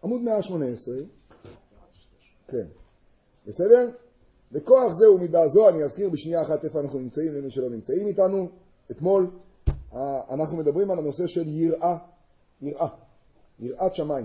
עמוד 118. כן. בסדר? וכוח זה ומידה זו, אני אזכיר בשנייה אחת איפה אנחנו נמצאים, למי שלא נמצאים איתנו. אתמול אנחנו מדברים על הנושא של יראת שמיים.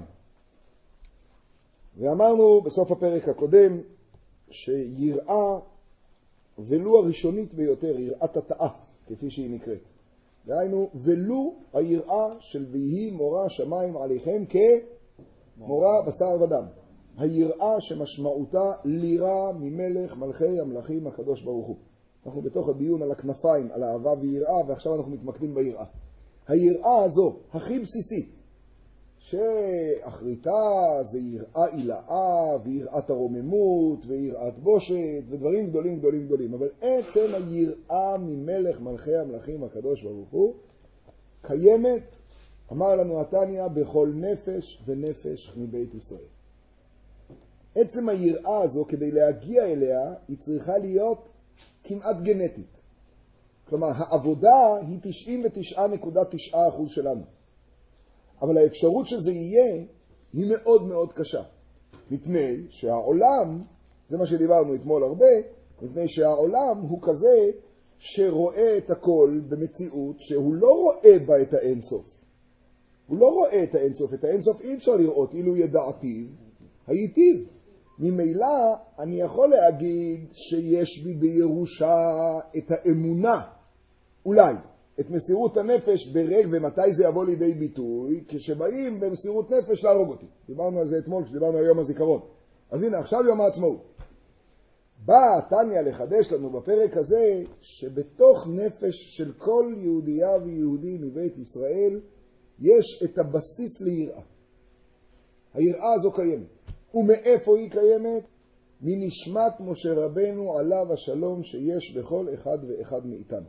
ואמרנו בסוף הפרק הקודם שיראה, ולו הראשונית ביותר, יראת התאה, כפי שהיא נקראת. דהיינו, ולו היראה של ויהי מורה שמיים עליכם כמורה בשר ודם. היראה שמשמעותה לירה ממלך מלכי המלכים הקדוש ברוך הוא. אנחנו בתוך הדיון על הכנפיים, על האהבה ויראה, ועכשיו אנחנו מתמקדים ביראה. היראה הזו, הכי בסיסית, שאחריתה זה יראה אילאה, ויראת הרוממות, ויראת בושת, ודברים גדולים גדולים גדולים. אבל עצם היראה ממלך מלכי המלכים הקדוש ברוך הוא, קיימת, אמר לנו התניא, בכל נפש ונפש מבית ישראל. עצם היראה הזו, כדי להגיע אליה, היא צריכה להיות כמעט גנטית. כלומר, העבודה היא 99.9% שלנו. אבל האפשרות שזה יהיה, היא מאוד מאוד קשה. מפני שהעולם, זה מה שדיברנו אתמול הרבה, מפני שהעולם הוא כזה שרואה את הכל במציאות שהוא לא רואה בה את האינסוף. הוא לא רואה את האינסוף. את האינסוף אי אפשר לראות, אילו ידעתיו, הייטיב. ממילא אני יכול להגיד שיש בי בירושה את האמונה, אולי, את מסירות הנפש ברג, ומתי זה יבוא לידי ביטוי? כשבאים במסירות נפש להרוג אותי. דיברנו על זה אתמול כשדיברנו על יום הזיכרון. אז הנה, עכשיו יום העצמאות. בא תניא לחדש לנו בפרק הזה שבתוך נפש של כל יהודייה ויהודי מבית ישראל יש את הבסיס ליראה. היראה הזו קיימת. ומאיפה היא קיימת? מנשמת משה רבנו עליו השלום שיש בכל אחד ואחד מאיתנו.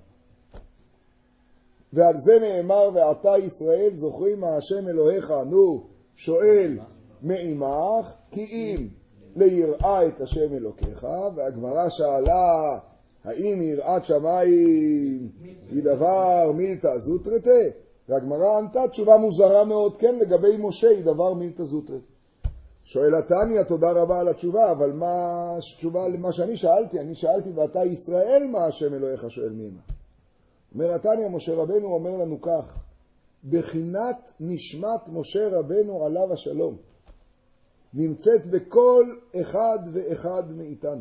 ועל זה נאמר, ועתה ישראל זוכרים מה השם אלוהיך, נו, שואל מעמך, כי אם ליראה את השם אלוקיך. והגמרא שאלה, האם יראת שמיים היא דבר מילתא זוטרתא? והגמרא ענתה תשובה מוזרה מאוד, כן, לגבי משה היא דבר מילתא זוטרתא. שואל התניא, תודה רבה על התשובה, אבל מה התשובה למה שאני שאלתי? אני שאלתי, ואתה ישראל מה השם אלוהיך שואל מעמך. אומר התניא, משה רבנו אומר לנו כך, בחינת נשמת משה רבנו עליו השלום, נמצאת בכל אחד ואחד מאיתנו.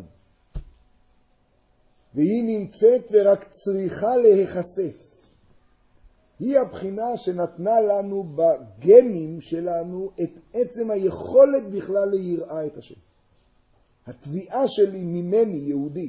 והיא נמצאת ורק צריכה להיחשף. היא הבחינה שנתנה לנו בגנים שלנו את עצם היכולת בכלל ליראה את השם. התביעה שלי ממני יהודי,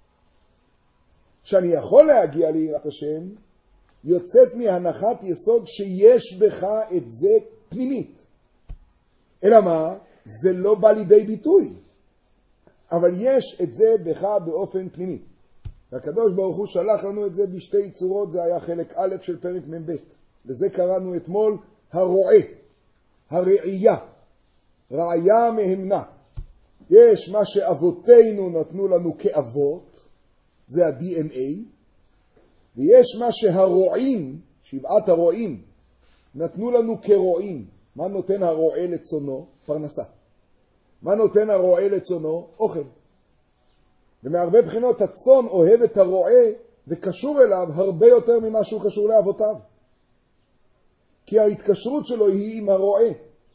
שאני יכול להגיע ליראת השם, יוצאת מהנחת יסוד שיש בך את זה פנימית. אלא מה? זה לא בא לידי ביטוי. אבל יש את זה בך באופן פנימי. והקדוש ברוך הוא שלח לנו את זה בשתי צורות, זה היה חלק א' של פרק מ"ב. לזה קראנו אתמול הרועה, הראייה, ראיה מהמנה. יש מה שאבותינו נתנו לנו כאבות, זה ה-DNA, ויש מה שהרועים, שבעת הרועים, נתנו לנו כרועים. מה נותן הרועה לצונו? פרנסה. מה נותן הרועה לצונו? אוכל. ומהרבה בחינות הצאן אוהב את הרועה וקשור אליו הרבה יותר ממה שהוא קשור לאבותיו. כי ההתקשרות שלו היא עם הרועה.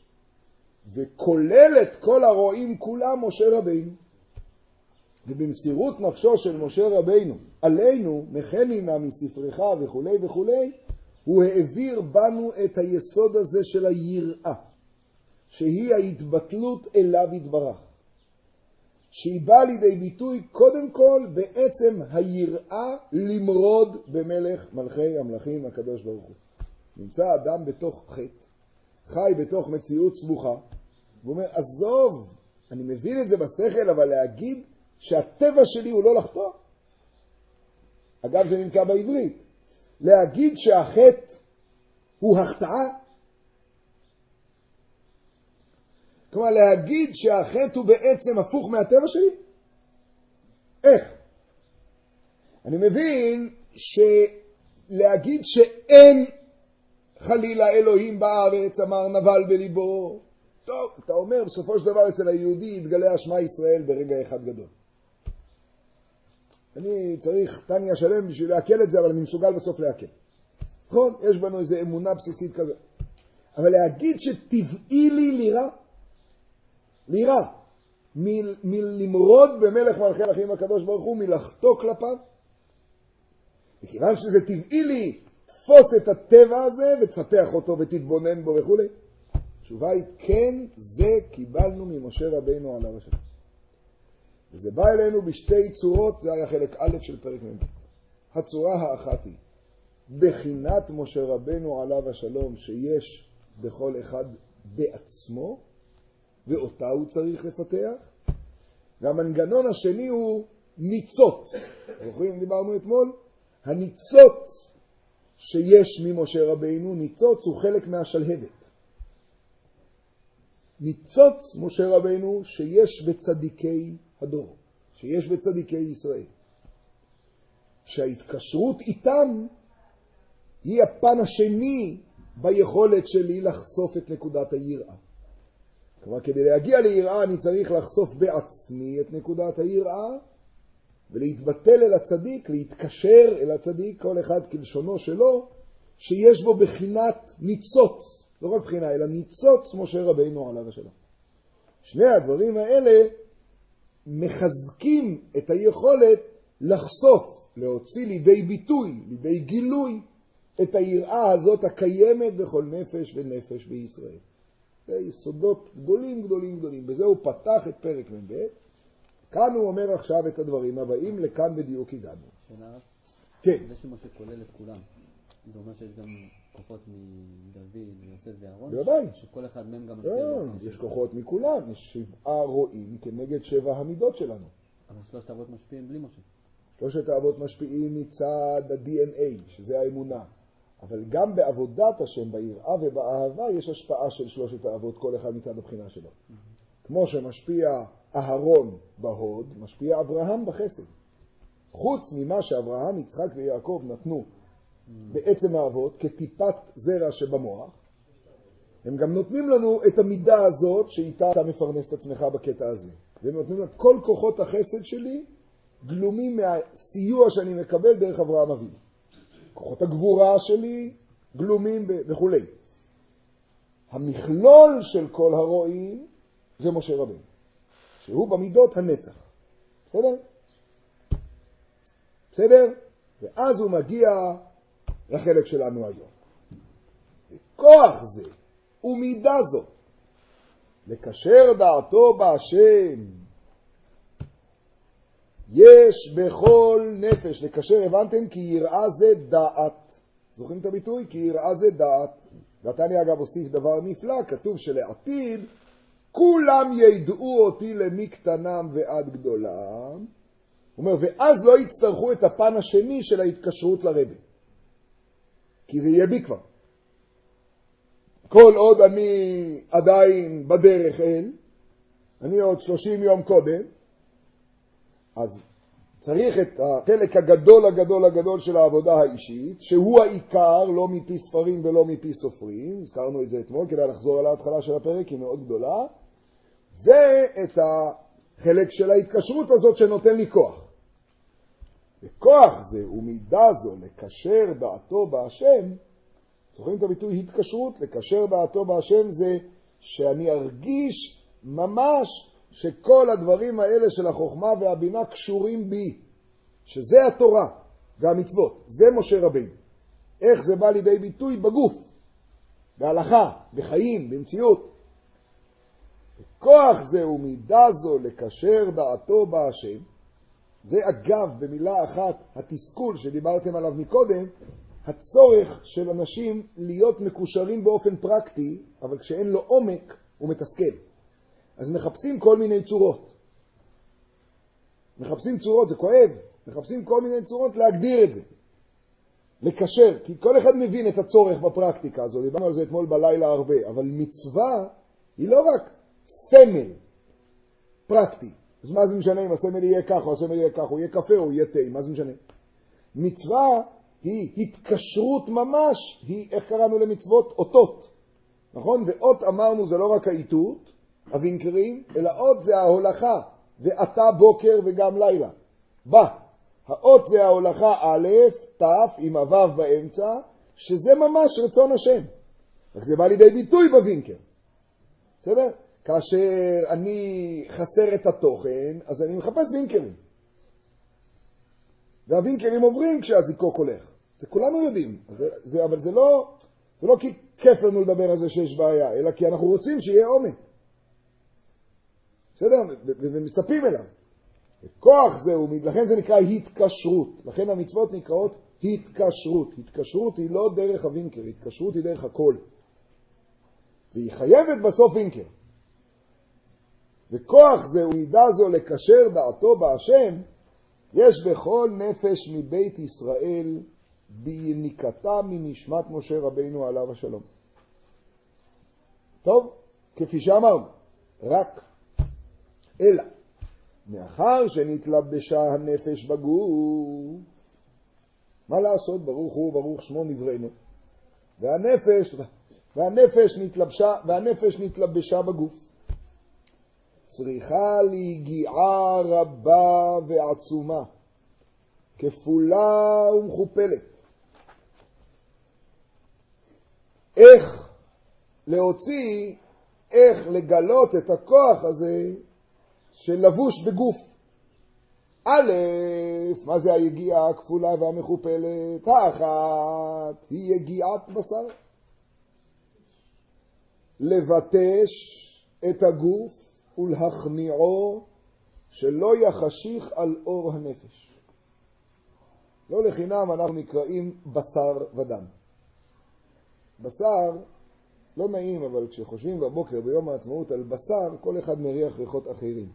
וכולל את כל הרועים כולם משה רבינו. ובמסירות נפשו של משה רבינו עלינו, מחנינה מספרך וכו' וכו', הוא העביר בנו את היסוד הזה של היראה, שהיא ההתבטלות אליו יתברך. שהיא באה לידי ביטוי קודם כל בעצם היראה למרוד במלך מלכי המלכים הקדוש ברוך הוא. נמצא אדם בתוך חטא, חי בתוך מציאות סבוכה, והוא אומר, עזוב, אני מבין את זה בשכל, אבל להגיד שהטבע שלי הוא לא לחטוא. אגב, זה נמצא בעברית. להגיד שהחטא הוא החטאה. כלומר, להגיד שהחטא הוא בעצם הפוך מהטבע שלי? איך? אני מבין שלהגיד שאין חלילה אלוהים בארץ, אמר נבל בליבו, טוב, אתה אומר, בסופו של דבר אצל היהודי יתגלה השמע ישראל ברגע אחד גדול. אני צריך טניה שלם בשביל להקל את זה, אבל אני מסוגל בסוף להקל. נכון? יש בנו איזו אמונה בסיסית כזה. אבל להגיד שטבעי לי לירה, מלמרוד במלך מלכי המלכים הקדוש ברוך הוא, מלחטוא כלפיו, וכיוון שזה טבעי לי, תפוס את הטבע הזה ותפתח אותו ותתבונן בו וכו'. התשובה היא כן, זה קיבלנו ממשה רבינו עליו השלום. וזה בא אלינו בשתי צורות, זה היה חלק א' של פרק מ'. הצורה האחת היא בחינת משה רבינו עליו השלום שיש בכל אחד בעצמו, ואותה הוא צריך לפתח. והמנגנון השני הוא ניצוץ. זוכרים, דיברנו אתמול? הניצוץ שיש ממשה רבינו, ניצוץ הוא חלק מהשלהבת. ניצוץ משה רבינו שיש בצדיקי הדור, שיש בצדיקי ישראל. שההתקשרות איתם היא הפן השני ביכולת שלי לחשוף את נקודת היראה. כלומר, כדי להגיע ליראה אני צריך לחשוף בעצמי את נקודת היראה, ולהתבטל אל הצדיק, להתקשר אל הצדיק, כל אחד כלשונו שלו, שיש בו בחינת ניצוץ, לא רק בחינה, אלא ניצוץ משה רבינו עליו השלום. שני הדברים האלה מחזקים את היכולת לחשוף, להוציא לידי ביטוי, לידי גילוי, את היראה הזאת הקיימת בכל נפש ונפש בישראל. זה יסודות גדולים גדולים גדולים. בזה הוא פתח את פרק מ"ב. כאן הוא אומר עכשיו את הדברים הבאים, לכאן בדיוק הגענו. שאלה? כן. זה שמשה כולל את כולם. זה אומר שיש גם כוחות מדוד, יוסף ואהרון? בוודאי. שכל אחד מהם גם משפיע. יש כוחות מכולם. יש 7 רועים כנגד 7 המידות שלנו. אבל 3 האבות משפיעים בלי משה. 3 האבות משפיעים מצד ה-DNA, שזה האמונה. אבל גם בעבודת השם, ביראה ובאהבה, יש השפעה של 3 האבות, כל אחד מצד הבחינה שלו. כמו שמשפיע אהרון בהוד, משפיע אברהם בחסד. חוץ ממה שאברהם, יצחק ויעקב נתנו בעצם האבות, כטיפת זרע שבמוח, הם גם נותנים לנו את המידה הזאת שאיתה אתה מפרנס את עצמך בקטע הזה. והם נותנים לנו כל כוחות החסד שלי גלומים מהסיוע שאני מקבל דרך אברהם אבינו. כוחות הגבורה שלי גלומים וכו'. המכלול של כל הרועים זה משה רבינו, שהוא במידות הנצח. בסדר? בסדר? ואז הוא מגיע לחלק שלנו היום. וכוח זה ומידה זו לקשר דעתו בהשם יש בכל נפש. לקשר, הבנתם? כי יראה זה דעת. זוכרים את הביטוי? כי יראה זה דעת. ואתני אגב הוסיף דבר נפלא, כתוב שלעתיד כולם ידעו אותי למקטנם ועד גדולם. הוא אומר, ואז לא יצטרכו את הפן השני של ההתקשרות לרבי. כי זה יהיה בי כבר. כל עוד אני עדיין בדרך אל, אני עוד 30 יום קודם, אז צריך את החלק הגדול הגדול הגדול של העבודה האישית, שהוא העיקר, לא מפי ספרים ולא מפי סופרים, הזכרנו את זה אתמול, כדי לחזור על ההתחלה של הפרק, היא מאוד גדולה, ואת החלק של ההתקשרות הזאת שנותן לי כוח. וכוח זה ומידה זו לקשר דעתו בהשם, זוכרים את הביטוי התקשרות? לקשר דעתו בהשם זה שאני ארגיש ממש שכל הדברים האלה של החוכמה והבינה קשורים בי, שזה התורה והמצוות, זה משה רבינו. איך זה בא לידי ביטוי? בגוף, בהלכה, בחיים, במציאות. כוח זה ומידה זו לקשר דעתו בהשם, זה אגב במילה אחת התסכול שדיברתם עליו מקודם, הצורך של אנשים להיות מקושרים באופן פרקטי, אבל כשאין לו עומק הוא מתסכל. אז מחפשים כל מיני צורות. מחפשים צורות, זה כואב. מחפשים כל מיני צורות להגדיר את זה. לקשר, כי כל אחד מבין את הצורך בפרקטיקה הזו. דיברנו על זה אתמול בלילה הרבה. אבל מצווה היא לא רק סמל פרקטי. אז מה זה משנה אם הסמל יהיה כך או הסמל יהיה כך, הוא יהיה קפה או יהיה תה, מה זה משנה? מצווה היא התקשרות ממש, היא, איך קראנו למצוות? אותות. נכון? ואות אמרנו זה לא רק האיתות, הווינקרים, אלא אות זה ההולכה, ואתה בוקר וגם לילה. האות זה ההולכה א', ת', עם הו' באמצע, שזה ממש רצון השם. רק זה בא לידי ביטוי בווינקר. בסדר? כאשר אני חסר את התוכן, אז אני מחפש וינקרים. והווינקרים עוברים כשהזיקוק הולך. זה כולנו יודעים. אבל זה לא כי כיף לנו לדבר על זה שיש בעיה, אלא כי אנחנו רוצים שיהיה עומק. בסדר? ומצפים אליו. כוח זהו, לכן זה נקרא התקשרות. לכן המצוות נקראות התקשרות. התקשרות היא לא דרך הווינקר, התקשרות היא דרך הכל. והיא חייבת בסוף וינקר. וכוח זהו, מידה זו לקשר דעתו בהשם, יש בכל נפש מבית ישראל ביניקתה מנשמת משה רבינו עליו השלום. טוב, כפי שאמרנו, רק אלא מאחר שנתלבשה הנפש בגוף, מה לעשות? ברוך הוא, ברוך שמו נבראנו. והנפש נתלבשה בגוף. צריכה להגיעה רבה ועצומה, כפולה ומכופלת. איך להוציא, איך לגלות את הכוח הזה של לבוש בגוף. א', מה זה היגיעה הכפולה והמכופלת? האחת היא יגיעת בשר. לבטש את הגוף ולהכניעו שלא יחשיך על אור הנפש. לא לחינם אנחנו נקראים בשר ודם. בשר לא נעים, אבל כשחושבים בבוקר ביום העצמאות על בשר, כל אחד מריח ריחות אחרים.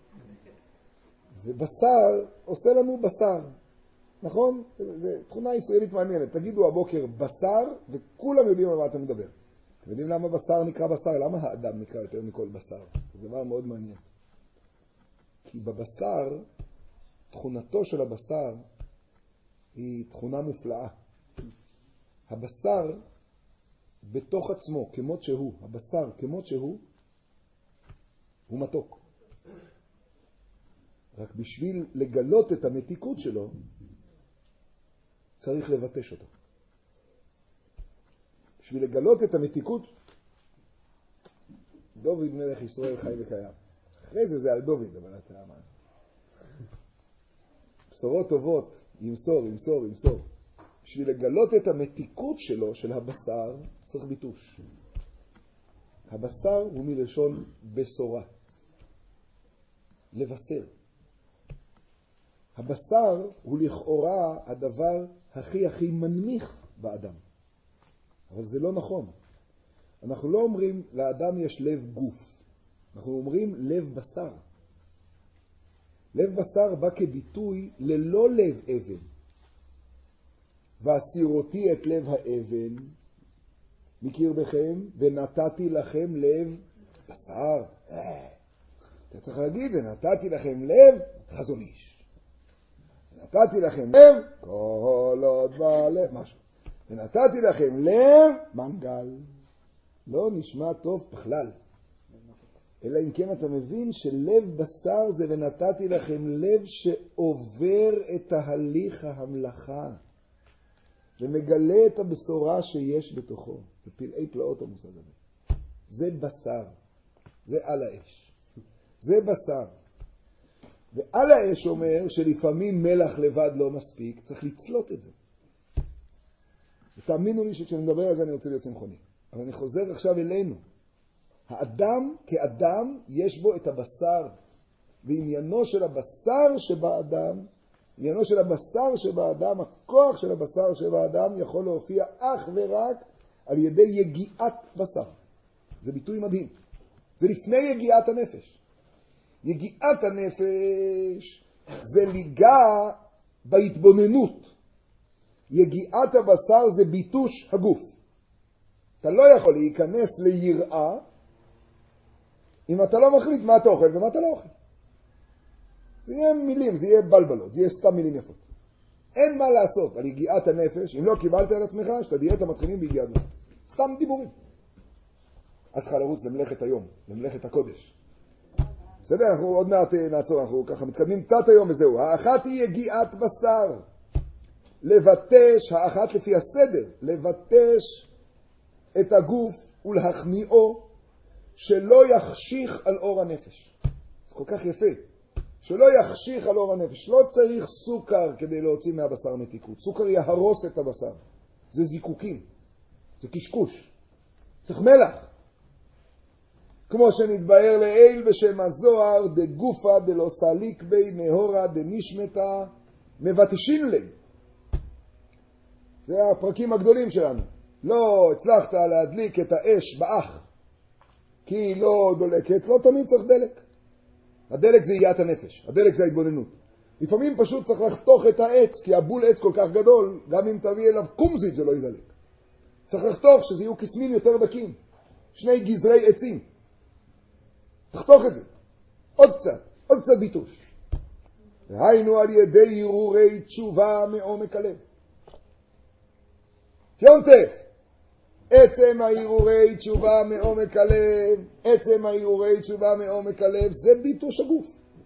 ובשר עושה לנו בשר, נכון? זו תכונה ישראלית מעניינת. תגידו הבוקר בשר וכולם יודעים על מה אתם מדבר. אתם יודעים למה בשר נקרא בשר? למה האדם נקרא יותר מכל בשר? זה דבר מאוד מעניין. כי בבשר, תכונתו של הבשר היא תכונה מופלאה. הבשר בתוך עצמו, כמות שהוא, הבשר כמות שהוא, הוא מתוק. רק בשביל לגלות את המתיקות שלו, צריך לבטש אותו. בשביל לגלות את המתיקות, דוד מלך ישראל חי וקיים. אחרי זה על דוד, אבל אתה מה? בשורות טובות, ימסור. בשביל לגלות את המתיקות שלו, של הבשר, צריך ביטוש. הבשר הוא מלשון בשורה. לבשר. הבשר הוא לכאורה הדבר הכי מנמיך באדם. אבל זה לא נכון. אנחנו לא אומרים לאדם יש לב גוף. אנחנו אומרים לב בשר. לב בשר בא כביטוי ללא לב אבן. והסירותי את לב האבן מקרבכם ונתתי לכם לב בשר. אתה צריך להגיד, ונתתי לכם לב חזון איש. ונתתי לכם לב כל עוד בלב משהו. ונתתי לכם לב מנגל. לא נשמע טוב בכלל. אלא אם כן אתה מבין שלב בשר זה ונתתי לכם לב שעובר את תהליך ההמלכה. ומגלה את הבשורה שיש בתוכו. זה פלאי פלאות המושג הזה. זה בשר. זה על האש. זה בשר. ועל האש אומר שלפעמים מלח לבד לא מספיק, צריך לצלות את זה. ותאמינו לי שכשאני מדבר על זה אני רוצה להיות צמחוני. אבל אני חוזר עכשיו אלינו. האדם כאדם יש בו את הבשר. ועניינו של הבשר שבאדם, הכוח של הבשר שבאדם יכול להופיע אך ורק על ידי יגיעת בשר. זה ביטוי מדהים. זה לפני יגיעת הנפש. יגיעת הנפש זה ליגה בהתבוננות. יגיעת הבשר זה ביטוש הגוף. אתה לא יכול להיכנס ליראה אם אתה לא מחליט מה אתה אוכל ומה אתה לא אוכל. זה יהיה מילים, זה יהיה בלבלות, זה יהיה סתם מילים יפות. אין מה לעשות על יגיעת הנפש, אם לא קיבלת על עצמך, שאתה דיאטה מתחילים ביגיעת נפש. סתם דיבורים. את צריכה לרוץ למלאכת היום, למלאכת הקודש. בסדר, אנחנו עוד מעט נעצור, אנחנו ככה מתקדמים קצת היום וזהו. האחת היא יגיעת בשר. לבטש, האחת לפי הסדר, לבטש את הגוף ולהכניעו, שלא יחשיך על אור הנפש. זה כל כך יפה. שלא יחשיך על אור הנפש. לא צריך סוכר כדי להוציא מהבשר מתיקות. סוכר יהרוס את הבשר. זה זיקוקים. זה קשקוש. צריך מלח. כמו שנתבהר לעיל בשם הזוהר, דגופה דלא סליק בי נהורה דנשמתה מבטשין לי. זה הפרקים הגדולים שלנו. לא הצלחת להדליק את האש באח, כי היא לא דולקת, לא תמיד צריך דלק. הדלק זה יגיעת הנפש, הדלק זה ההתבוננות. לפעמים פשוט צריך לחתוך את העץ, כי הבול עץ כל כך גדול, גם אם תביא אליו קומזית זה לא ידלק. צריך לחתוך שזה יהיו קסמים יותר דקים, 2 גזרי עצים. תחתוך את זה, עוד קצת ביטוש. והיינו על ידי הרהורי תשובה מעומק הלב. יונטף, עצם ההרהורי תשובה מעומק הלב, עצם ההרהורי תשובה מעומק הלב, זה ביטוש הגוף.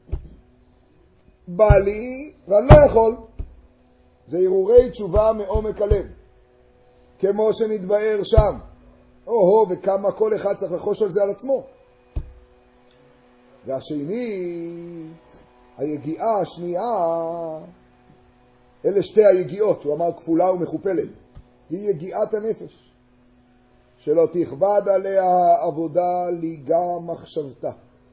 בא לי ואני לא יכול. זה הרהורי תשובה מעומק הלב. כמו שנתבהר שם. וכמה כל אחד צריך לחוש על זה על עצמו. והשני, היגיעה השנייה, אלה שתי היגיעות, הוא אמר כפולה ומכופלת. היא יגיעת הנפש. שלא תכבד עליה עבודה ליגה מחשבתה.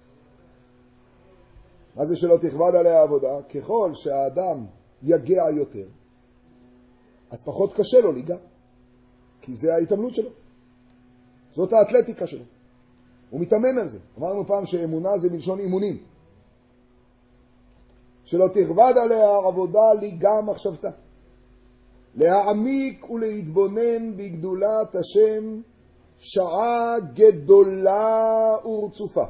מה זה שלא תכבד עליה עבודה? ככל שהאדם יגע יותר, אז פחות קשה לו ליגה. כי זה ההתאמנות שלו. זאת האתלטיקה שלו. הוא מתאמן על זה. אמרנו פעם שאמונה זה מלשון אימונים. שלא תכבד עליה עבודה ליגה מחשבתה. להעמיק ולהתבונן בגדולת השם שעה גדולה ורצופה.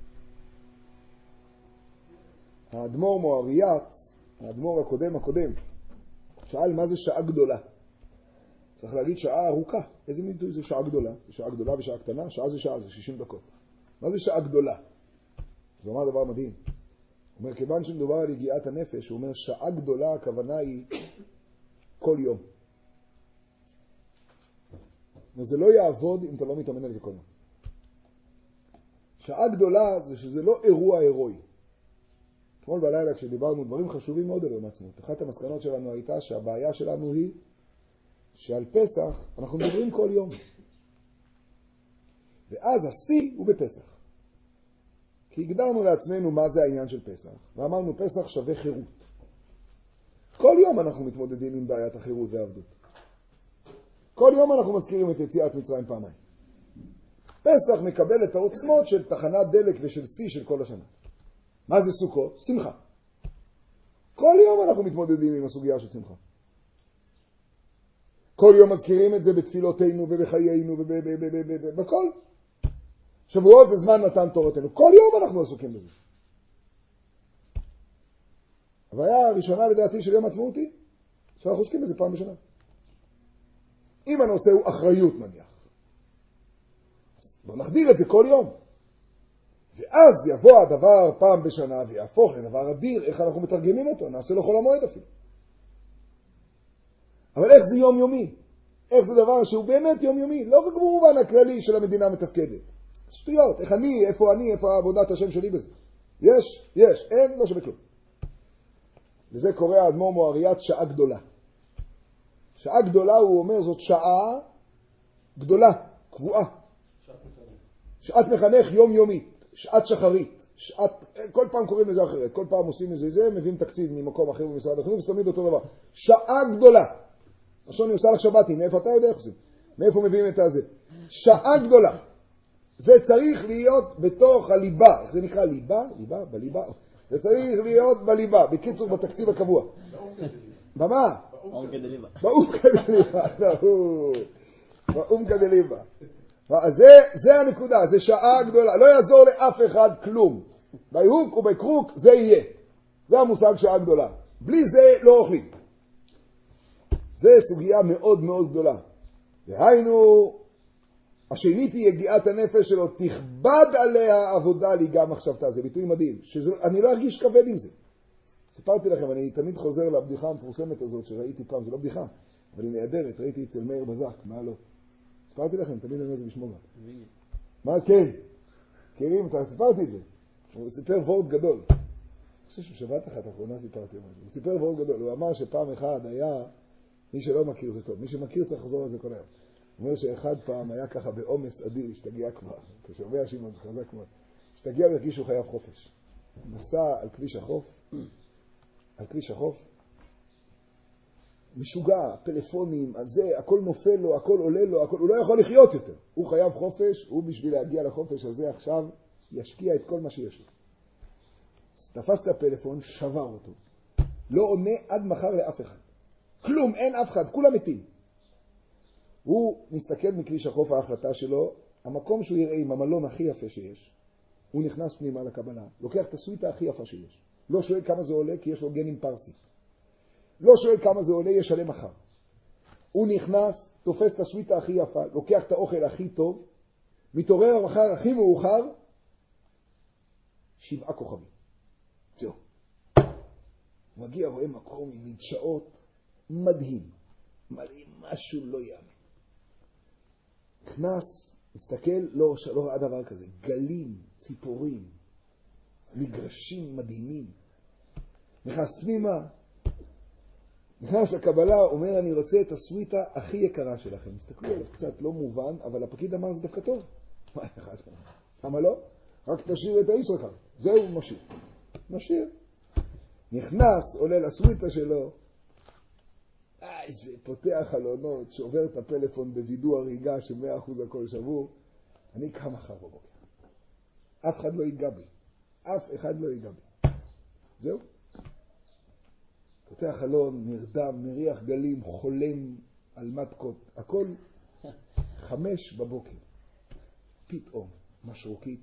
האדמו"ר מוהרי"ת, האדמו"ר הקודם, שאל מה זה שעה גדולה. צריך להגיד שעה ארוכה. איזה מידוי זה שעה גדולה? זה שעה גדולה ושעה קטנה? שעה זה שעה, זה 60 דקות. מה זה שעה גדולה? זה אומר דבר מדהים. הוא אומר, כיוון שמדובר על יגיעת הנפש, הוא אומר, שעה גדולה, הכוונה היא כל יום. וזה לא יעבוד אם אתה לא מתאמן על זה כל יום. שעה גדולה זה שזה לא אירוע הירואי. אתמול בלילה כשדיברנו דברים חשובים מאוד על יום העצמאות, אחת המסקנות שלנו הייתה שהבעיה שלנו היא שעל פסח אנחנו מדברים כל יום. ואז השיא הוא בפסח. כי הגדרנו לעצמנו מה זה העניין של פסח, ואמרנו פסח שווה חירות. כל יום אנחנו מתמודדים עם בעיית החירות והעבדות. כל יום אנחנו מזכירים את יציאת מצרים פעמיים. פסח מקבל את העוצמות של תחנת דלק ושל שיא של כל השנה. מה זה סוכות? שמחה. כל יום אנחנו מתמודדים עם הסוגיה של שמחה. כל יום מזכירים את זה בתפילותינו ובחיינו ובכל. שבועות זה זמן מתן תורתנו. כל יום אנחנו עסוקים בזה. הבעיה הראשונה לדעתי של יום העצמאות היא שאנחנו עוסקים בזה פעם בשנה. אם הנושא הוא אחריות נניח, בוא נחדיר את זה כל יום. ואז יבוא הדבר פעם בשנה ויהפוך לדבר אדיר. איך אנחנו מתרגמים אותו? נעשה לו חול המועד אפילו. אבל איך זה יומיומי? איך זה דבר שהוא באמת יומיומי? לא רק במובן הכללי של המדינה מתפקדת. שטויות. איפה עבודת השם שלי בזה? יש, אין, לא שווה כלום. וזה קורא האדמו"ר מוהרי"ת שעה גדולה. שעה גדולה, הוא אומר, זאת שעה גדולה, קבועה. שעת מחנך יומיומית, שעת שחרית, כל פעם קוראים לזה אחרת, כל פעם עושים איזה, מביאים תקציב ממקום אחר במשרד החינוך, ותמיד אותו דבר. שעה גדולה. עכשיו אני עושה לך שבתים, מאיפה אתה יודע איך עושים? מאיפה מביאים את הזה? שעה גדולה. זה צריך להיות בתוך הליבה. איך זה נקרא? ליבה? בליבה? זה צריך להיות בליבה, בקיצור בתקציב הקבוע. במה? באום כדליבה. זה הנקודה, זה שעה גדולה. לא יעזור לאף אחד כלום. ביהוק ובקרוק זה יהיה. זה המושג שעה גדולה. בלי זה לא אוכלים. זה סוגיה מאוד מאוד גדולה. והיינו השני תהיה יגיעת הנפש שלו, תכבד עליה עבודה לי גם מחשבתה. זה ביטוי מדהים. אני לא ארגיש כבד עם זה. סיפרתי לכם, אני תמיד חוזר לבדיחה המפורסמת הזאת שראיתי פעם, זה לא בדיחה, אבל היא נהדרת, ראיתי אצל מאיר בזק, מה לא? סיפרתי לכם, תמיד אני אומר זה בשמו גם. מה? כן. מכירים, סיפרתי את זה. הוא סיפר וורד גדול. אני חושב שבשבת אחת האחרונה סיפרתי משהו. הוא סיפר וורד גדול. הוא אמר שפעם אחד היה, מי שלא מכיר זה טוב, מי שמכיר צריך לחזור על זה כל היום. הוא אומר שאחד פעם היה ככה בעומס אדיר, השתגע כבר. כשומע שמעון זה חזק מאוד. השתגע והרגיש שהוא חייב חופש. נסע על כביש החוף, משוגע, פלאפונים, הזה, הכל נופל לו, הכל עולה לו, הוא לא יכול לחיות יותר. הוא חייב חופש, הוא בשביל להגיע לחופש הזה עכשיו ישקיע את כל מה שיש לו. תפס את הפלאפון, שבר אותו. לא עונה עד מחר לאף אחד. כלום, אין אף אחד, כולם מתים. הוא מסתכל מכביש החוף, ההחלטה שלו, המקום שהוא יראה עם המלון הכי יפה שיש, הוא נכנס פנימה לקבלה, לוקח את הסוויטה הכי יפה שיש. לא שואל כמה זה עולה, כי יש לו גנים פרסי. לא שואל כמה זה עולה, ישלם מחר. הוא נכנס, תופס את הסוויטה הכי יפה, לוקח את האוכל הכי טוב, מתעורר מחר הכי מאוחר, 7 כוכבים. זהו. מגיע, רואה מקום עם מדשאות מדהים. מדהים, משהו לא יאמן. נכנס, מסתכל, לא ראה דבר כזה. גלים, ציפורים, מגרשים מדהימים. נכנס פנימה, נכנס לקבלה, אומר אני רוצה את הסוויטה הכי יקרה שלכם. מסתכלו עליו קצת לא מובן, אבל הפקיד אמר זה דווקא טוב. למה לא? רק תשאיר את הישראכר. זהו משאיר. משאיר. נכנס, עולה לסוויטה שלו, זה פותח חלונות, שובר את הפלאפון בווידוא הריגה ש100% הכל שבור. אני קם מחר בבוקר. אף אחד לא ייגע בי. אף אחד לא ייגע בי. זהו. פותח חלון, נרדם, מריח גלים, חולם על מתקות. הכל 5 בבוקר. פתאום, משרוקית.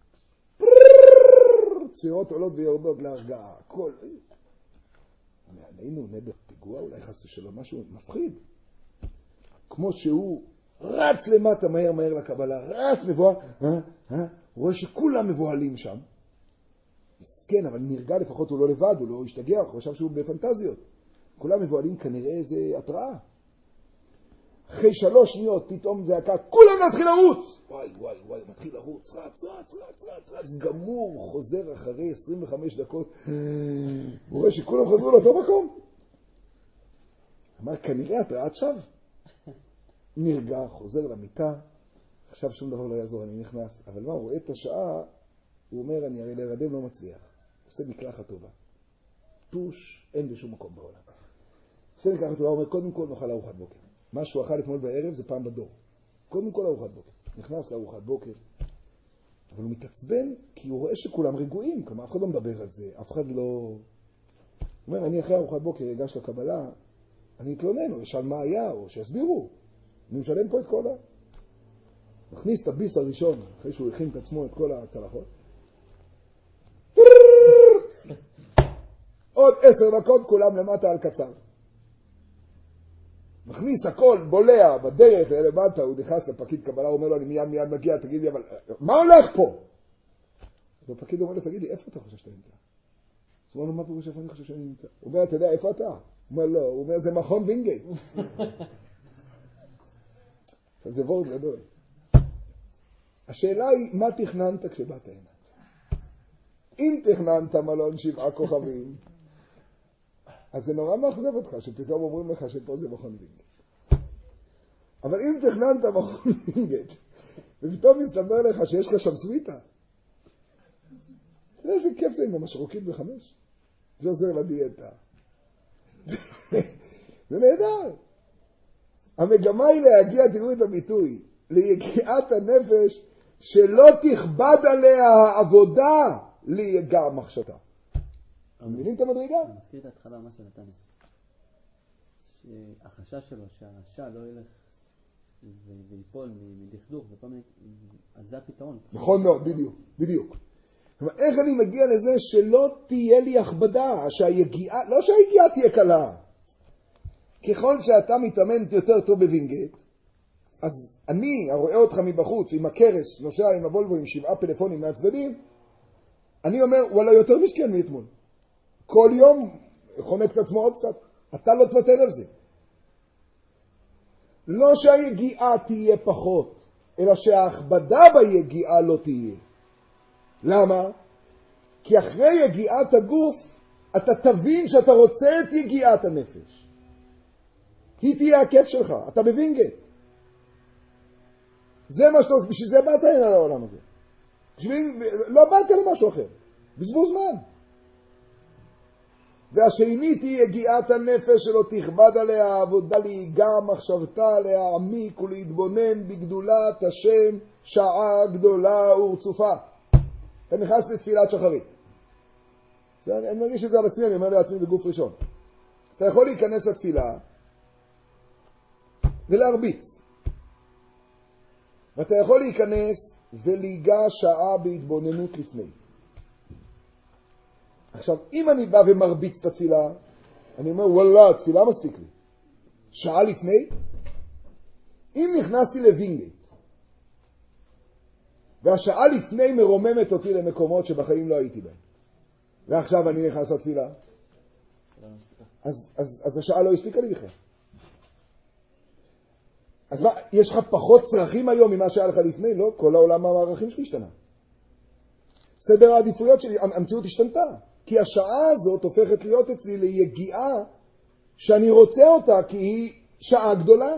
צפירות עולות ויורדות להרגעה. הכל. מעלינו נדר פיגוע, אולי חס ושלום, משהו מפחיד. כמו שהוא רץ למטה מהר לקבלה, רץ מבוהל, הוא רואה שכולם מבוהלים שם. מסכן, אבל נרגע, לפחות הוא לא לבד, הוא לא השתגע, הוא חושב שהוא בפנטזיות. כולם מבוהלים כנראה איזה התראה. אחרי 3 שניות פתאום זה הקה, כולם להתחיל לרוץ! וואי, מתחיל לרוץ, רץ, גמור, חוזר אחרי 25 דקות, הוא רואה שכולם חזרו לאותו מקום. אמר, כנראה התראת שווא. נרגע, חוזר למיטה, עכשיו שום דבר לא יעזור, אני נכנס. אבל מה, הוא רואה את השעה, הוא אומר, אני הרי להירדם לא מצליח. עושה מקלחת טובה. טוש, אין בשום מקום בעולם. עושה מקלחת טובה, הוא אומר, קודם כל נאכל ארוחת בוקר. מה שהוא אכל אתמול בערב זה פעם בדור. קודם כל ארוחת בוקר. נכנס לארוחת בוקר. אבל הוא מתעצבן כי הוא רואה שכולם רגועים. כלומר, אף אחד לא מדבר על זה. אף אחד לא... הוא אומר, אני אחרי ארוחת בוקר אגש לקבלה, אני אתלונן, או אשאל מה היה, או שיסבירו. אני משלם פה את כל ה... מכניס את הביס הראשון, אחרי שהוא הכין את עצמו את כל הצלחות. עוד 10 דקות כולם למטה על קצר. מכניס הכל, בולע, בדרך למטה, הוא נכנס לפקיד קבלה, הוא אומר לו, אני מיד מגיע, תגיד לי, אבל מה הולך פה? אז הפקיד אומר לו, תגיד לי, איפה אתה חושב שאתה נמצא? הוא אומר לו, מה פירוש איפה אני חושב שאני נמצא? הוא אומר, אתה יודע, איפה אתה? הוא אומר, לא, הוא אומר, זה מכון וינגייט. זה וורד גדול. השאלה היא, מה תכננת כשבאת הנה? אם תכננת מלון 7 כוכבים, אז זה נורא מאכזב אותך, שפתאום אומרים לך שפה זה מכון וינגייט. אבל אם תכננת מכון וינגייט, ופתאום מסתבר לך שיש לך שם סוויטה, איזה כיף זה עם המשרוקית ב5. זה עוזר לדיאטה. זה נהדר. המגמה היא להגיע, תראו את הביטוי, ליגיעת הנפש, שלא תכבד עליה העבודה ליגע מחשבתה. מבינים את המדרגה? אני מזכיר את ההתחלה מה שנתן. שהחשש שלו שהרשע לא ילך ויפול מדכדוך, אז זה הפתרון. נכון מאוד, בדיוק. איך אני מגיע לזה שלא תהיה לי הכבדה, שהיגיעה, לא שהיגיעה תהיה קלה. ככל שאתה מתאמן יותר טוב בווינגייט, אז אני, הרואה אותך מבחוץ, עם הקרס, נוסע עם הוולבו, עם 7 פלאפונים מהצדדים, אני אומר, וואלה, יותר משכן מאתמול. כל יום חונק את עצמו עוד קצת. אתה לא תוותר על זה. לא שהיגיעה תהיה פחות, אלא שההכבדה ביגיעה לא תהיה. למה? כי אחרי יגיעת הגוף, אתה תבין שאתה רוצה את יגיעת הנפש. היא תהיה הכיף שלך, אתה בווינגט. זה מה שאתה עושה, בשביל זה באת הנה לעולם הזה. לא באת למשהו אחר, בזבוז זמן. והשני תהיה יגיעת הנפש שלא תכבד עליה עבודה להיגע מחשבתה להעמיק ולהתבונן בגדולת השם שעה גדולה ורצופה. אתה נכנס לתפילת שחרית. אני מרגיש את זה על עצמי, אני אומר לעצמי בגוף ראשון. אתה יכול להיכנס לתפילה ולהרביץ. ואתה יכול להיכנס ולהיגע שעה בהתבוננות לפני. עכשיו, אם אני בא ומרביץ את התפילה, אני אומר, וואלה, התפילה מספיק לי. שעה לפני? אם נכנסתי לווינגייט, והשעה לפני מרוממת אותי למקומות שבחיים לא הייתי בהם, ועכשיו אני נכנס לתפילה, אז השעה לא הספיקה לי בכלל. אז מה, יש לך פחות צרכים היום ממה שהיה לך לפני? לא, כל העולם המערכים שלי השתנה. סדר העדיפויות שלי, המציאות השתנתה. כי השעה הזאת הופכת להיות אצלי ליגיעה שאני רוצה אותה, כי היא שעה גדולה.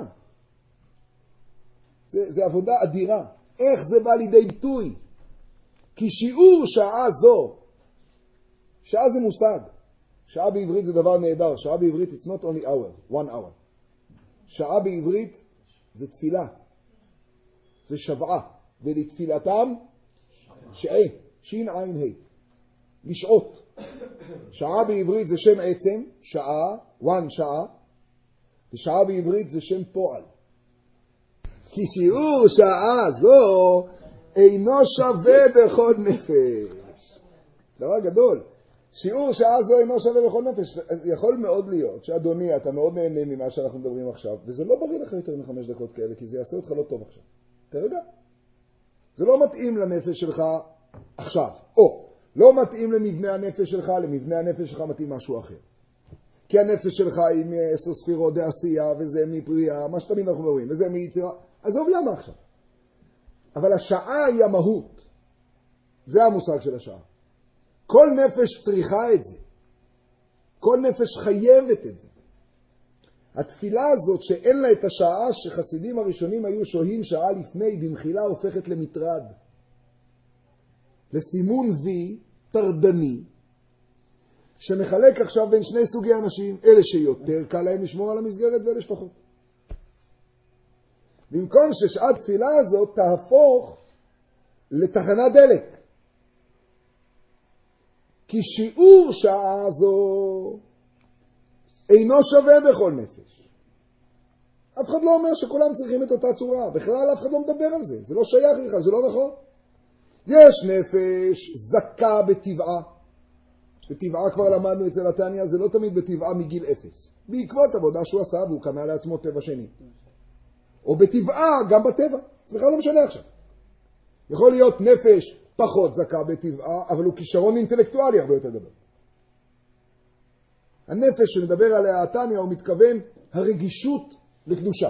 זה עבודה אדירה. איך זה בא לידי ביטוי? כי שיעור שעה זו, שעה זה מושג. שעה בעברית זה דבר נהדר. שעה בעברית it's not only hour, 1 hour. שעה בעברית זה תפילה. זה שבעה. ולתפילתם שעה. שין עין ה'. לשעות. שעה בעברית זה שם עצם, שעה, 1 שעה, ושעה בעברית זה שם פועל. כי שיעור שעה זו אינו שווה בכל נפש. דבר גדול. שיעור שעה זו אינו שווה בכל נפש. יכול מאוד להיות שאדוני, אתה מאוד נהנה ממה שאנחנו מדברים עכשיו, וזה לא בריא לך יותר מ5 דקות כאלה, כי זה יעשה אותך לא טוב עכשיו. תרגע. זה לא מתאים לנפש שלך עכשיו. לא מתאים למבנה הנפש שלך, למבנה הנפש שלך מתאים משהו אחר. כי הנפש שלך היא מ10 ספירות דעשייה, וזה מפרייה, מה שתמיד אנחנו אומרים, וזה מיצירה. עזוב למה עכשיו. אבל השעה היא המהות. זה המושג של השעה. כל נפש צריכה את זה. כל נפש חייבת את זה. התפילה הזאת שאין לה את השעה שחסידים הראשונים היו שוהים שעה לפני, במחילה הופכת למטרד. לסימון וי טרדני, שמחלק עכשיו בין שני סוגי אנשים, אלה שיותר קל להם לשמור על המסגרת ואלה שפחות. במקום ששעת תפילה הזאת תהפוך לתחנת דלק. כי שיעור שעה זו אינו שווה בכל נפש. אף אחד לא אומר שכולם צריכים את אותה צורה. בכלל אף אחד לא מדבר על זה. זה לא שייך לך, זה לא נכון. יש נפש זכה בטבעה. בטבעה כבר למדנו אצל התניא, זה לא תמיד בטבעה מגיל 0. בעקבות עבודה שהוא עשה והוא קנה לעצמו טבע שני. או בטבעה גם בטבע. זה בכלל לא משנה עכשיו. יכול להיות נפש פחות זכה בטבעה, אבל הוא כישרון אינטלקטואלי הרבה יותר גדול. הנפש שמדבר עליה התניא הוא מתכוון הרגישות לקדושה.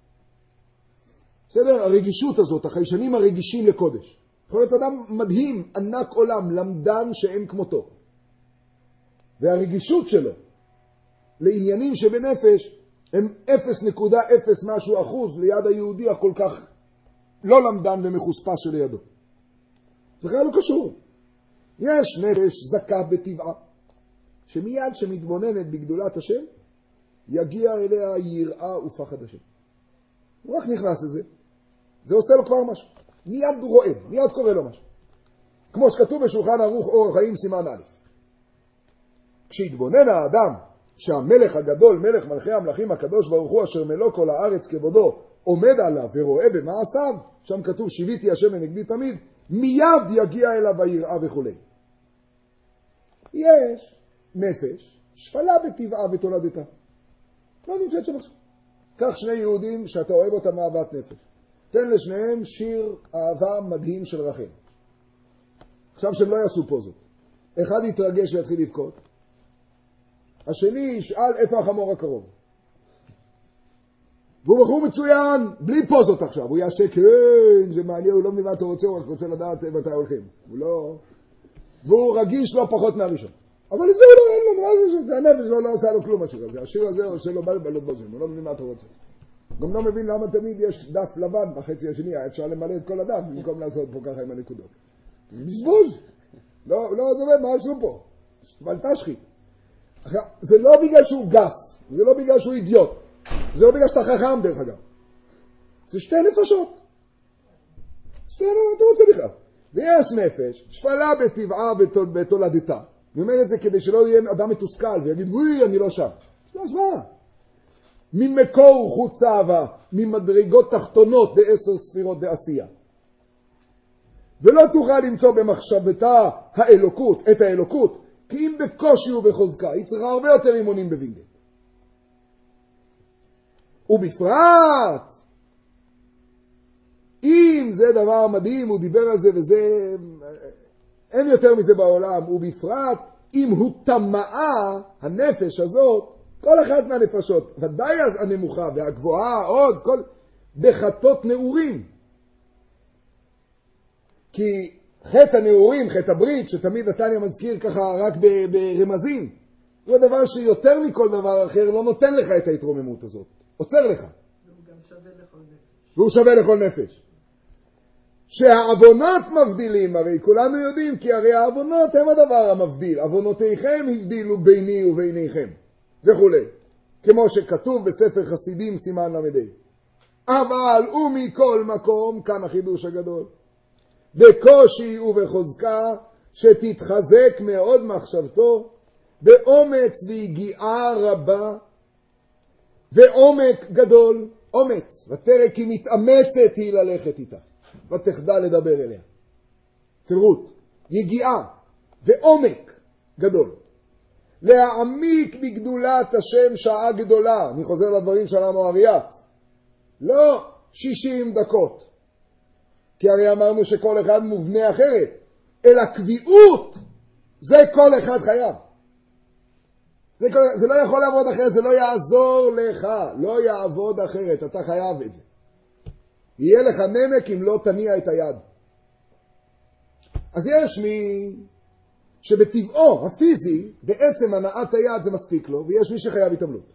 בסדר? הרגישות הזאת, החיישנים הרגישים לקודש. יכול להיות אדם מדהים, ענק עולם, למדן שאין כמותו. והרגישות שלו לעניינים שבנפש הם 0.0 משהו אחוז ליד היהודי הכל כך לא למדן ומחוספה שלידו. זה בכלל לא קשור. יש נפש זכה בטבעה, שמיד שמתבוננת בגדולת השם, יגיע אליה יראה ופחד השם. הוא רק נכנס לזה, זה עושה לו כבר משהו. מיד הוא רואה, מיד קורה לו משהו. כמו שכתוב בשולחן ערוך אור החיים סימן א'. כשהתבונן האדם שהמלך הגדול, מלך מלכי המלכים הקדוש ברוך הוא אשר מלוא כל הארץ כבודו, עומד עליו ורואה במעשיו, שם כתוב שיביתי השם לנגדי תמיד, מיד יגיע אליו היראה וכו'. יש נפש שפלה בטבעה ותולדתה. לא נמצאת שם עכשיו. קח שני יהודים שאתה אוהב אותם מאהבת נפש. תן לשניהם שיר אהבה מדהים של רחל. עכשיו שהם לא יעשו פוזות. אחד יתרגש ויתחיל לבכות. השני ישאל איפה החמור הקרוב. והוא בחור מצוין, בלי פוזות עכשיו. הוא יעשה כן, זה מעניין, הוא לא מבין מה אתה רוצה, הוא רק רוצה לדעת מתי הולכים. הוא לא... והוא רגיש לא פחות מהראשון. אבל את זה הוא לא, אין לו, מה זה? זה הנפש לא עושה לו כלום השיר הזה. השיר הזה עושה לו בלבלות בוזים, הוא לא מבין מה אתה רוצה. גם לא מבין למה תמיד יש דף לבן בחצי השני, אפשר למלא את כל הדף במקום לעשות פה ככה עם הנקודות. בזבוז. לא, זה מה עשו פה? אבל תשחית. זה לא בגלל שהוא גס, זה לא בגלל שהוא אידיוט, זה לא בגלל שאתה חכם דרך אגב. זה שתי נפשות. שתי נפשות, אתה רוצה בכלל. ויש נפש, שפלה בטבעה בתולדתה. אני אומר את זה כדי שלא יהיה אדם מתוסכל ויגיד, וואי, אני לא שם. אז מה? ממקור חוץ אהבה, ממדרגות תחתונות ב10 ספירות בעשייה. ולא תוכל למצוא במחשבתה האלוקות, את האלוקות, כי אם בקושי ובחוזקה, היא צריכה הרבה יותר אימונים בווינגייט. ובפרט, אם זה דבר מדהים, הוא דיבר על זה וזה, אין יותר מזה בעולם, ובפרט, אם הוא תמאה, הנפש הזאת, כל אחת מהנפשות, ודאי הנמוכה והגבוהה, עוד, כל, בחטות נעורים. כי חטא הנעורים, חטא הברית, שתמיד התניא מזכיר ככה רק ברמזים, הוא הדבר שיותר מכל דבר אחר לא נותן לך את ההתרוממות הזאת. עוצר לך. והוא גם שווה לכל נפש. והוא שווה לכל נפש. שהעוונות מבדילים, הרי כולנו יודעים, כי הרי העוונות הם הדבר המבדיל. עוונותיכם הבדילו ביני וביניכם. וכו'. כמו שכתוב בספר חסידים סימן למדי. אבל ומכל מקום, כאן החידוש הגדול. בקושי ובחוזקה שתתחזק מאוד מחשבתו, באומץ והגיעה רבה, ועומק גדול, אומץ, ותראה כי מתאמצת היא ללכת איתה, ותחדל לדבר אליה. אצל רות, יגיעה ועומק גדול. להעמיק בגדולת השם שעה גדולה, אני חוזר לדברים שלנו אריה, לא 60 דקות, כי הרי אמרנו שכל אחד מובנה אחרת, אלא קביעות, זה כל אחד חייב. זה לא יכול לעבוד אחרת, זה לא יעזור לך, לא יעבוד אחרת, אתה חייב את זה. יהיה לך נמק אם לא תניע את היד. אז יש מי שבטבעו הפיזי, בעצם הנעת היד זה מספיק לו, ויש מי שחייב התעמלות.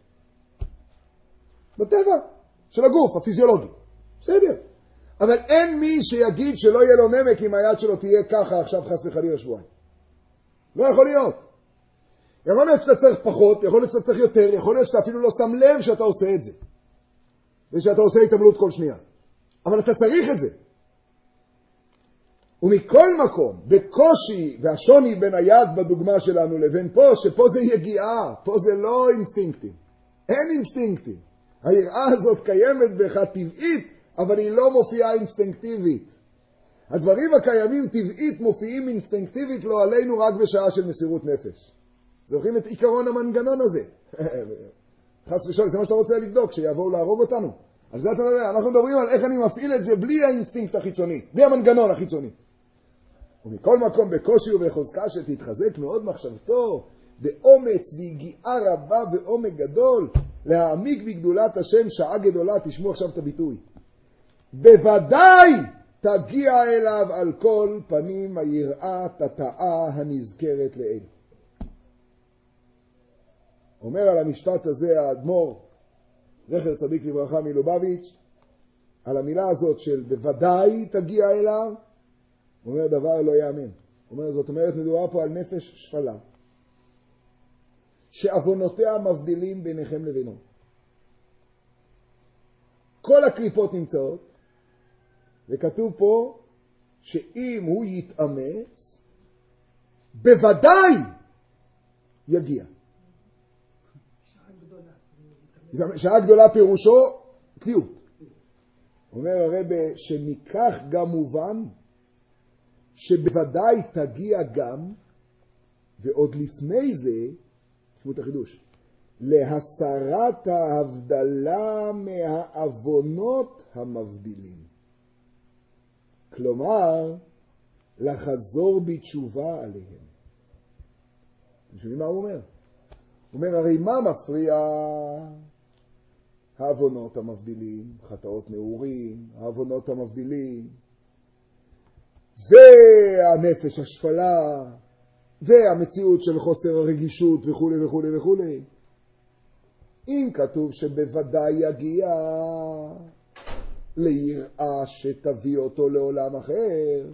בטבע של הגוף, הפיזיולוגי. בסדר. אבל אין מי שיגיד שלא יהיה לו נמק אם היד שלו תהיה ככה עכשיו חס וחלילה שבועיים. לא יכול להיות. יכול להיות שאתה צריך פחות, יכול להיות שאתה צריך יותר, יכול להיות שאתה אפילו לא שם לב שאתה עושה את זה. ושאתה עושה התעמלות כל שנייה. אבל אתה צריך את זה. ומכל מקום, בקושי והשוני בין היד בדוגמה שלנו לבין פה, שפה זה יגיעה, פה זה לא אינסטינקטים. אין אינסטינקטים. היראה הזאת קיימת בך טבעית, אבל היא לא מופיעה אינסטינקטיבית. הדברים הקיימים טבעית מופיעים אינסטינקטיבית לא עלינו רק בשעה של מסירות נפש. זוכרים את עיקרון המנגנון הזה? חס ושלום, זה מה שאתה רוצה לבדוק, שיבואו להרוג אותנו. על זה אתה יודע, אנחנו מדברים על איך אני מפעיל את זה בלי האינסטינקט החיצוני, בלי המנגנון החיצוני. ומכל מקום בקושי ובחוזקה שתתחזק מאוד מחשבתו, באומץ והגיעה רבה ועומק גדול, להעמיק בגדולת השם שעה גדולה, תשמעו עכשיו את הביטוי. בוודאי תגיע אליו על כל פנים היראה תתאה הנזכרת לאל. אומר על המשפט הזה האדמו"ר זכר צדיק לברכה מלובביץ', על המילה הזאת של בוודאי תגיע אליו, הוא אומר דבר לא יאמן. הוא אומר, זאת אומרת, מדובר פה על נפש שפלה, שעוונותיה מבדילים ביניכם לבינו. כל הקליפות נמצאות, וכתוב פה שאם הוא יתאמץ, בוודאי יגיע. שעה גדולה פירושו קביעות. אומר הרב שמכך גם מובן שבוודאי תגיע גם, ועוד לפני זה, תשמעו את החידוש, להסרת ההבדלה מהעוונות המבדילים. כלומר, לחזור בתשובה עליהם. אתם שומעים מה הוא אומר? הוא אומר, הרי מה מפריע? העוונות המבדילים, חטאות נעורים, העוונות המבדילים, והנפש השפלה, והמציאות של חוסר הרגישות וכו' וכו' וכו'. אם כתוב שבוודאי יגיע ליראה שתביא אותו לעולם אחר.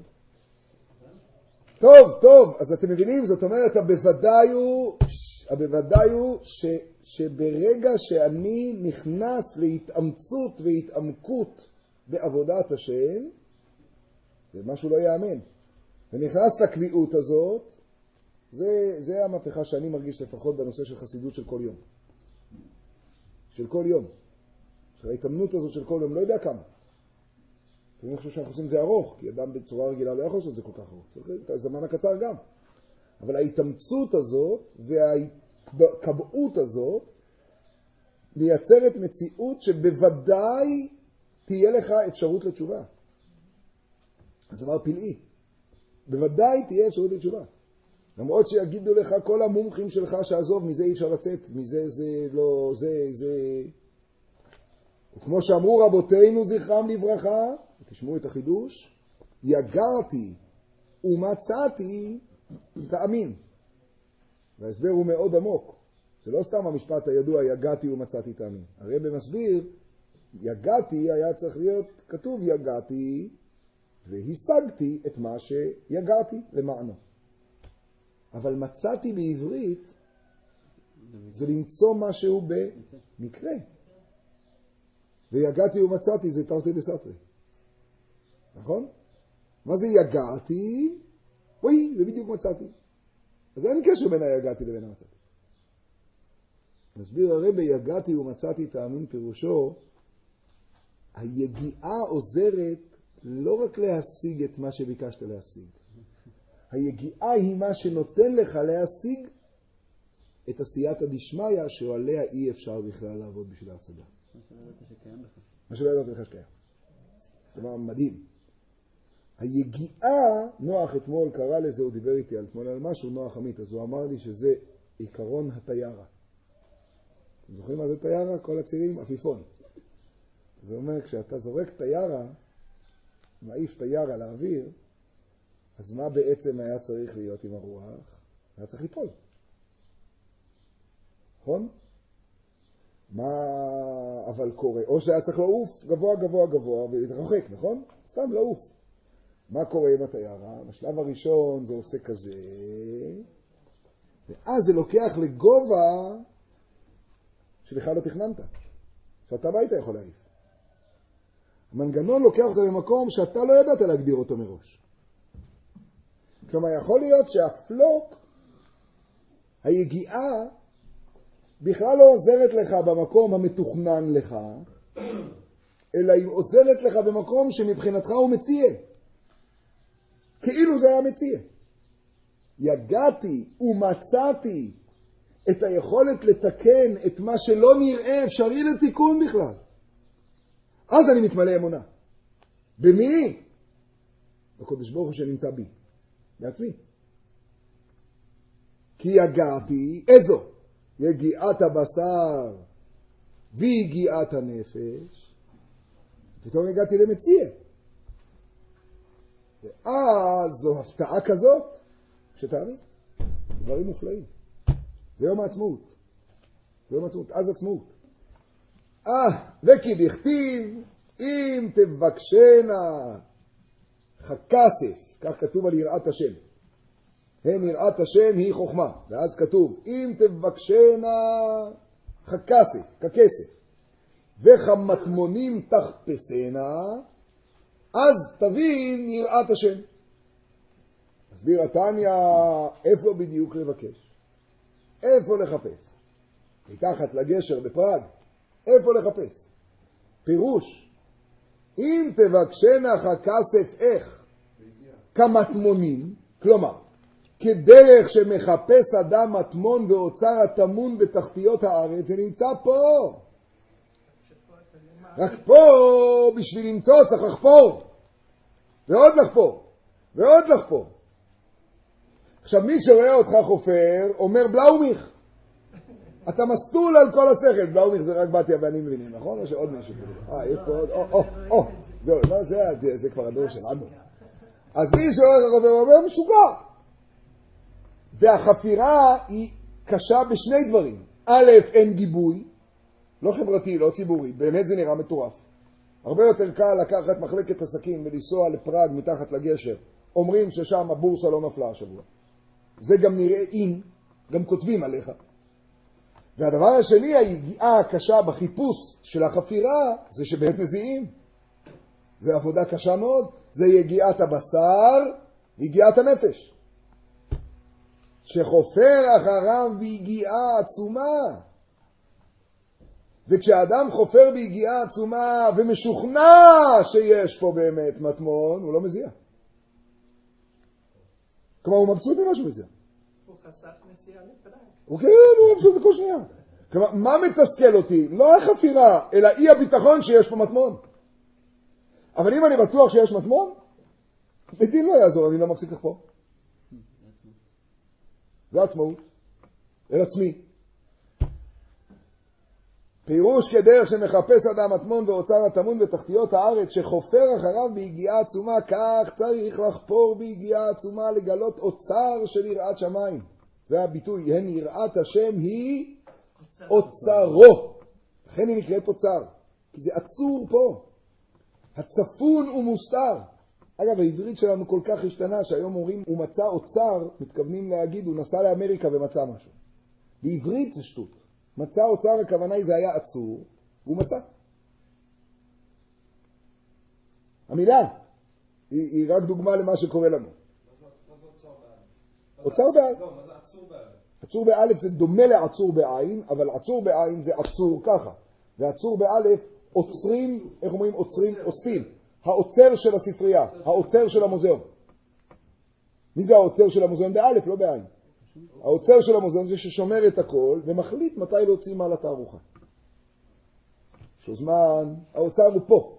טוב, אז אתם מבינים? זאת אומרת, הבוודאי הוא שברגע שאני נכנס להתאמצות והתעמקות בעבודת השם, זה משהו לא יאמן. ונכנס לקביעות הזאת, זה המהפכה שאני מרגיש לפחות בנושא של חסידות של כל יום. של כל יום. של ההתאמנות הזאת של כל יום, לא יודע כמה. אני חושב שאנחנו עושים זה ארוך, כי אדם בצורה רגילה לא יכול לעשות את זה כל כך ארוך. צריך את הזמן הקצר גם. אבל ההתאמצות הזאת והקבעות הזאת מייצרת מציאות שבוודאי תהיה לך אפשרות לתשובה. זה דבר פלאי. בוודאי תהיה אפשרות לתשובה. למרות שיגידו לך כל המומחים שלך שעזוב, מזה אי אפשר לצאת, מזה זה לא, זה. וכמו שאמרו רבותינו זכרם לברכה, תשמעו את החידוש, יגרתי ומצאתי תאמין. וההסבר הוא מאוד עמוק. זה לא סתם המשפט הידוע, יגעתי ומצאתי תאמין. הרב מסביר, יגעתי היה צריך להיות כתוב יגעתי, והשגתי את מה שיגעתי למענו. אבל מצאתי בעברית זה למצוא משהו במקרה. ויגעתי ומצאתי זה תרתי דסתרי. נכון? מה זה יגעתי? זה בדיוק מצאתי. אז אין קשר בין היגעתי לבין המצאתי. מסביר הרב, יגעתי ומצאתי תאמין פירושו, היגיעה עוזרת לא רק להשיג את מה שביקשת להשיג. היגיעה היא מה שנותן לך להשיג את הסייעתא דשמיא שעליה אי אפשר בכלל לעבוד בשביל ההשגה. מה שלא ידעת שקיים לך. מה שלא ידעת לך שקיים. זה דבר מדהים. היגיעה, נוח אתמול קרא לזה, הוא דיבר איתי על אתמול על משהו, נוח עמית, אז הוא אמר לי שזה עיקרון התיירה. אתם זוכרים מה זה תיירה? כל הצעירים, עפיפון. זה אומר, כשאתה זורק תיירה, מעיף תיירה לאוויר, אז מה בעצם היה צריך להיות עם הרוח? היה צריך ליפול. נכון? מה אבל קורה? או שהיה צריך לעוף גבוה גבוה גבוה ולהתרחק, נכון? סתם לעוף. מה קורה עם התיירה? בשלב הראשון זה עושה כזה, ואז זה לוקח לגובה שבכלל לא תכננת. שאתה היית יכול להעיף. המנגנון לוקח אותה למקום שאתה לא ידעת להגדיר אותו מראש. כלומר, יכול להיות שהפלוק, היגיעה, בכלל לא עוזרת לך במקום המתוכנן לך, אלא היא עוזרת לך במקום שמבחינתך הוא מציע. כאילו זה היה מציע. יגעתי ומצאתי את היכולת לתקן את מה שלא נראה אפשרי לתיקון בכלל. אז אני מתמלא אמונה. במי? בקודש ברוך הוא שנמצא בי. בעצמי. כי יגעתי, איזו? יגיעת הבשר ויגיעת הנפש. פתאום הגעתי למציע. ואז זו הפתעה כזאת, שתאמין, דברים מופלאים. זה יום העצמאות. זה יום העצמאות, אז עצמאות. וכי דכתיב, אם תבקשנה חכסף, כך כתוב על יראת השם. הן יראת השם היא חוכמה. ואז כתוב, אם תבקשנה חכסף, ככסף, וחמטמונים תחפשנה, אז תבין יראת השם. מסביר התניא, איפה בדיוק לבקש? איפה לחפש? מתחת לגשר בפראג, איפה לחפש? פירוש, אם תבקשנה חכסף איך? כמטמונים, כלומר, כדרך שמחפש אדם מטמון ואוצר הטמון בתחתיות הארץ, זה נמצא פה. רק פה, בשביל למצוא צריך לחפור. ועוד לחפור. ועוד לחפור. עכשיו מי שרואה אותך חופר, אומר בלאומיך. אתה מסתול על כל השכל. בלאומיך זה רק בתיה ואני מבינים, נכון? או שעוד מישהו כזה? יש פה עוד, זה כבר הדור שלנו. אז מי שרואה אותך חופר, אומר משוגע. והחפירה היא קשה בשני דברים. א', אין גיבוי, לא חברתי, לא ציבורי, באמת זה נראה מטורף. הרבה יותר קל לקחת מחלקת עסקים ולנסוע לפראג מתחת לגשר. אומרים ששם הבורסה לא נפלה השבוע. זה גם נראה אין, גם כותבים עליך. והדבר השני, היגיעה הקשה בחיפוש של החפירה, זה שבאמת מזיעים. זה עבודה קשה מאוד. זה יגיעת הבשר ויגיעת הנפש. שחופר אחריו ביגיעה עצומה. וכשאדם חופר ביגיעה עצומה ומשוכנע שיש פה באמת מטמון, הוא לא מזיע. כלומר, הוא מבסוט ממה שהוא מזיע. הוא חסך נסיעה לפראג. הוא מבסוט בכל שנייה. כלומר, מה מתסכל אותי? לא החפירה, אלא אי הביטחון שיש פה מטמון. אבל אם אני בטוח שיש מטמון, לדין לא יעזור, אני לא מפסיק לחפור. זה עצמאות, אל עצמי. פירוש כדרך שמחפש אדם מטמון ואוצר הטמון בתחתיות הארץ, שחופר אחריו ביגיעה עצומה, כך צריך לחפור ביגיעה עצומה לגלות אוצר של יראת שמיים. זה הביטוי, הן יראת השם היא אוצרו. לכן היא נקראת אוצר, כי זה עצור פה. הצפון ומוסתר. אגב, העברית שלנו כל כך השתנה, שהיום אומרים, הוא מצא אוצר, מתכוונים להגיד, הוא נסע לאמריקה ומצא משהו. בעברית זה שטות. מצא אוצר, הכוונה היא, זה היה עצור, והוא מצא. המילה היא רק דוגמה למה שקורה לנו. מה זה עצור באלף? עצור באלף. לא, מה זה עצור באלף? עצור באלף זה דומה לעצור בעין, אבל עצור בעין זה עצור ככה. ועצור באלף עוצרים, איך אומרים עוצרים? אוספים. העוצר של הספרייה, העוצר של המוזיאון. מי זה העוצר של המוזיאון? באלף, לא בעין. העוצר של המוזיאון זה ששומר את הכל ומחליט מתי להוציא מעל התערוכה. שזמן, העוצר הוא פה.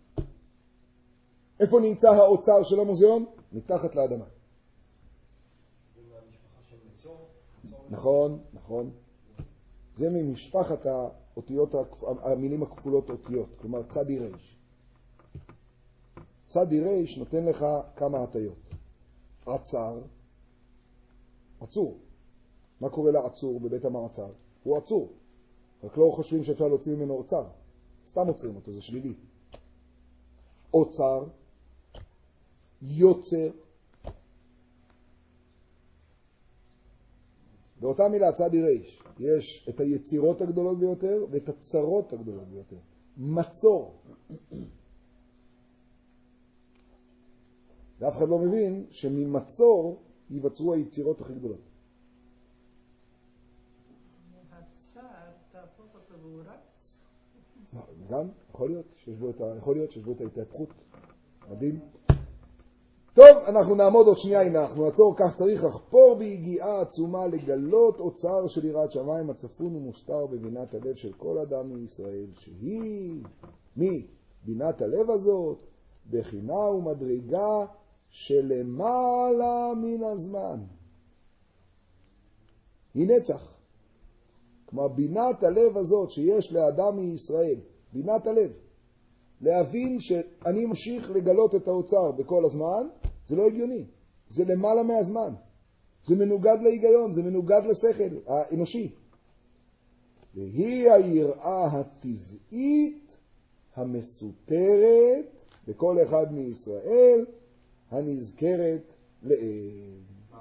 איפה נמצא העוצר של המוזיאון? מתחת לאדמה. זה מהמשפחה של מצור? נכון, נכון. זה ממשפחת האותיות, המילים הכפולות אותיות, כלומר צדי ריש. צדי ריש נותן לך כמה הטיות. עצר, עצור. מה קורה לעצור בבית המעצר? הוא עצור. רק לא חושבים שאפשר להוציא ממנו אוצר. סתם עוצרים אותו, זה שלילי. אוצר, יוצר. באותה מילה, צדי ריש, יש את היצירות הגדולות ביותר ואת הצרות הגדולות ביותר. מצור. ואף אחד לא מבין שממצור ייווצרו היצירות הכי גדולות. הצער, תהפוך אותו והוא רץ. גם, יכול להיות שיש בו את ההתהפכות. מדהים. טוב, אנחנו נעמוד עוד שנייה, הנה, אנחנו נעצור, כך צריך לחפור ביגיעה עצומה לגלות אוצר של יראת שמיים הצפון ומוסתר בבינת הלב של כל אדם מישראל, שהיא, מי? בינת הלב הזאת, בחינה ומדרגה שלמעלה מן הזמן. היא נצח. כמו בינת הלב הזאת שיש לאדם מישראל, בינת הלב. להבין שאני ממשיך לגלות את האוצר בכל הזמן, זה לא הגיוני. זה למעלה מהזמן. זה מנוגד להיגיון, זה מנוגד לשכל האנושי. והיא היראה הטבעית המסותרת בכל אחד מישראל הנזכרת לעיל.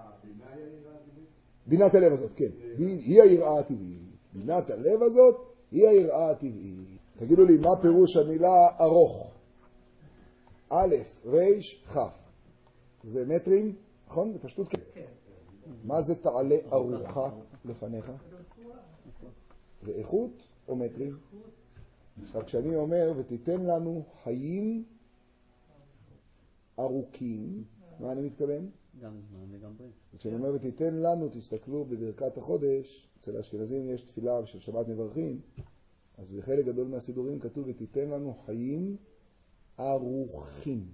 בינת הלב הזאת, כן. היא היראה הטבעית. בינת הלב הזאת היא היראה הטבעית. תגידו לי, מה פירוש המילה ארוך? א', ר', כ'. זה מטרים, נכון? בפשטות כן. מה זה תעלה ארוחה לפניך? זה איכות או מטרים? עכשיו כשאני אומר ותיתן לנו חיים ארוכים, מה אני מתכוון? גם זמן וגם ברית. כשאני אומר ותיתן לנו, תסתכלו בברכת החודש, אצל האשכנזים יש תפילה של שבת מברכים, אז בחלק גדול מהסידורים כתוב ותיתן לנו חיים ארוכים.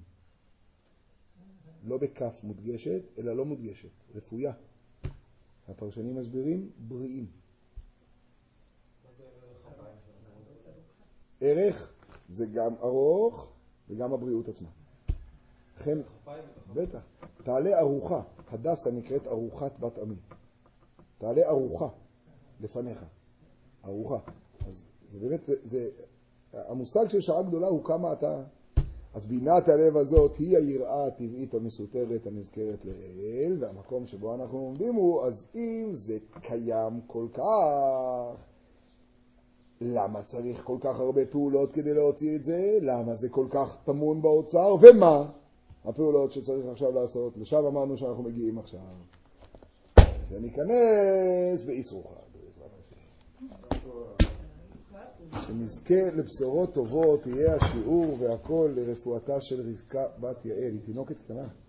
לא בכף מודגשת, אלא לא מודגשת, רפויה. הפרשנים מסבירים בריאים. מה זה ערך הבית שלנו? ערך זה גם ארוך וגם הבריאות עצמה. לכן, בטח, תעלה ארוחה, הדסה נקראת ארוחת בת עמי. תעלה ארוחה לפניך, ארוחה. אז זה באמת, המושג של שעה גדולה הוא כמה אתה, אז בינת הלב הזאת היא היראה הטבעית המסותרת הנזכרת לאל, והמקום שבו אנחנו עומדים הוא, אז אם זה קיים כל כך, למה צריך כל כך הרבה פעולות כדי להוציא את זה? למה זה כל כך טמון באוצר? ומה הפעולות שצריך עכשיו לעשות? לשם אמרנו שאנחנו מגיעים עכשיו. וניכנס באיסרוחה. שנזכה לבשורות טובות, יהיה השיעור והכל לרפואתה של רבקה בת יעל. היא תינוקת קטנה.